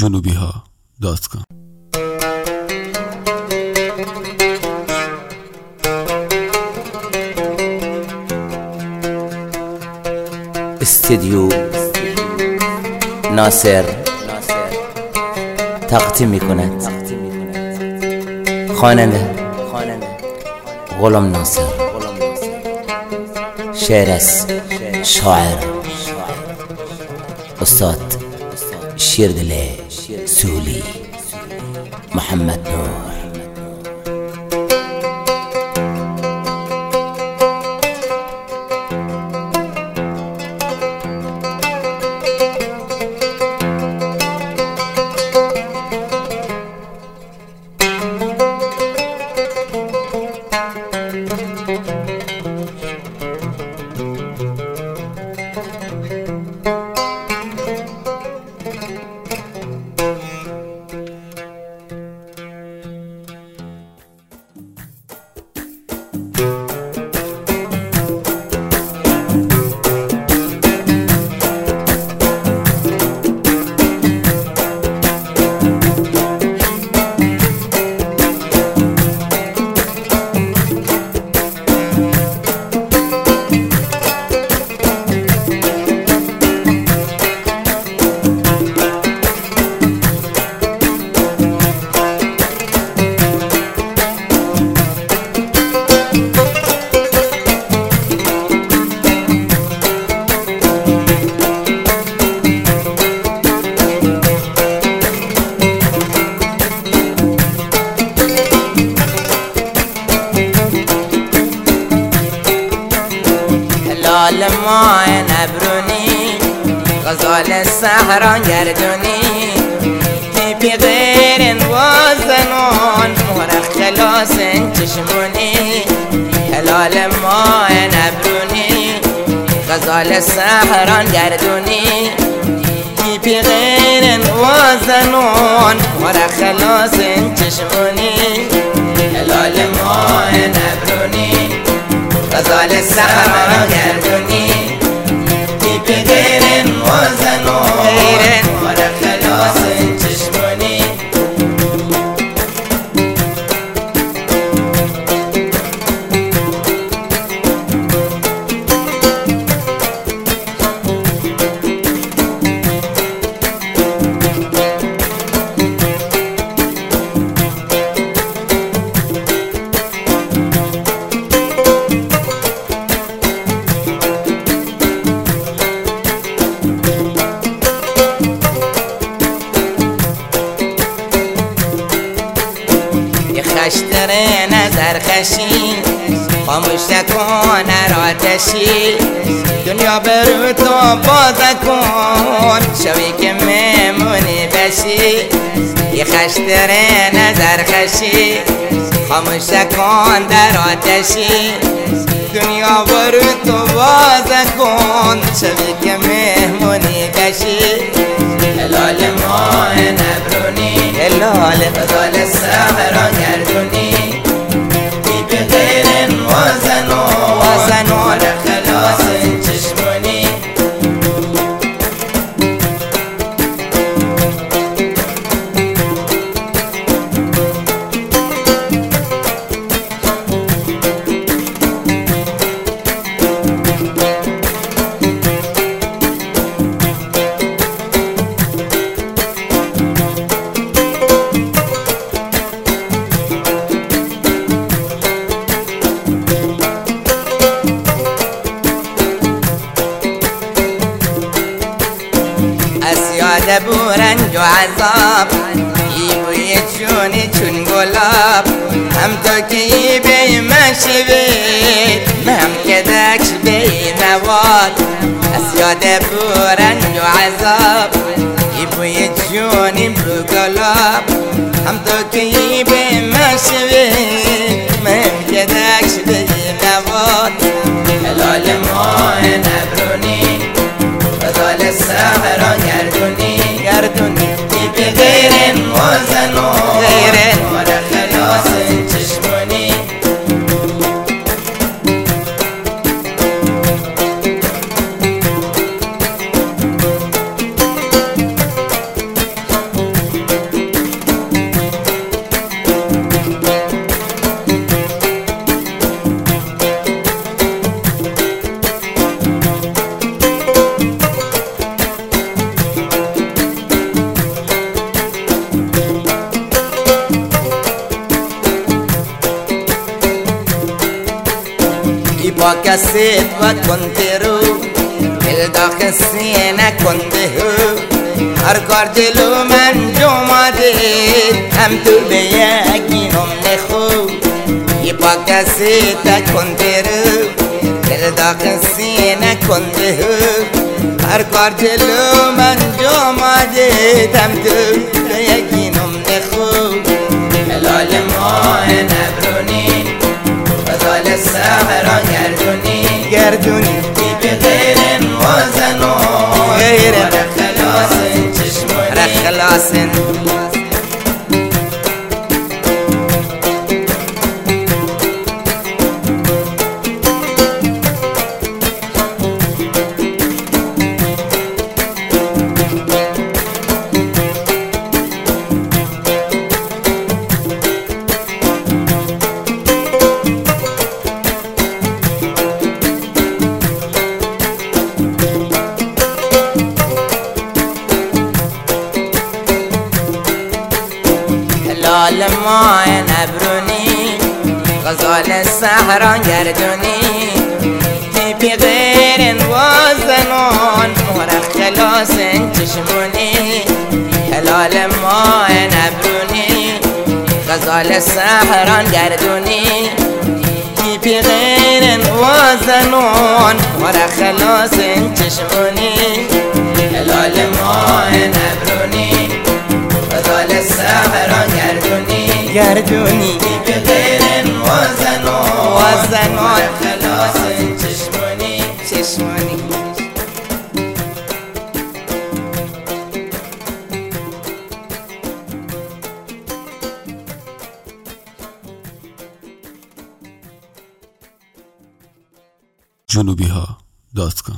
junubiha.com. استدیو ناصر تقدیم میکند خواننده غلام ناصر، شعر از شاعر استاد شیردل سولی محمد نور. هلال ماه نبرونی غزال الصحرا گردونی بی غیر وزنون مهر خلاص چشمونی. هلال ماه نبرونی غزال الصحرا گردونی بی غیر وزنون مهر خلاص چشمونی. هلال ماه نبرونی غزال الصحرا گردونی بی غیر وزنون مهر خلاص چشمونی. خشتر نظر خشی خاموش نکن آتشی دنیا برو تو باز کن شوی که مهمونی بشی. یه خشتر نظر خشی خاموش نکن در آتشی دنیا برو تو باز کن شوی که مهمونی بشی. هلال ماه نبرونی هلال غزال الصحرا گردونی بی غیر وزنون خلاص چشمونی. یاد بورنج و عذاب ای بوی چونی چون گلاب هم تو که بی مشوید هم که دکش بی نواد. از یاد بورنج و عذاب ای بوی چونی بو گلاب هم تو که بی مشوید هم که دکش بی نواد. هلال ماه نبرونی غزال الصحرا گردونی بی غیر وزنون مهر خلاص چشمونی. يباكسيت وكنترو الداخل السينة كنته هركار جلو من جمادي هم تو بياكي نمنخو يباكسيت وكنترو الداخل السينة كنته هركار جلو من جمادي هم تو بياكي نمنخو هلال ماه نبروني غزال السهرة گردونی بی غیر وزنو غیر خلاص چشمونی خلاص هلال ماه نبرونی غزال السهرة گردونی بی غیر وزنون مهر خلاص چشمونی هلال ماه نبرونی غزال السهرة گردونی بی غیر وزنون مهر خلاص چشمونی هلال ماه نبرونی غزال السهرة گردونی بی غیر وزنون خلاص چشمونی جنوبیها.com